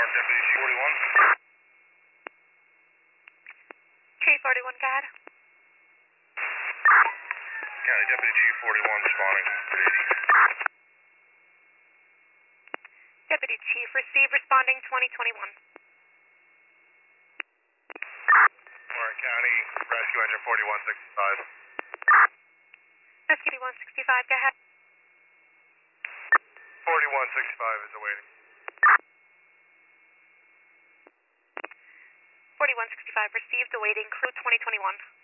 Deputy Chief 41. Chief 41, go ahead. County Deputy Chief 41 responding to 80. Deputy Chief, receive, responding 2021. Warren County, Rescue Engine 4165. Rescue 165, go ahead. 4165 is awaiting. 4165, received, awaiting, crew 2021.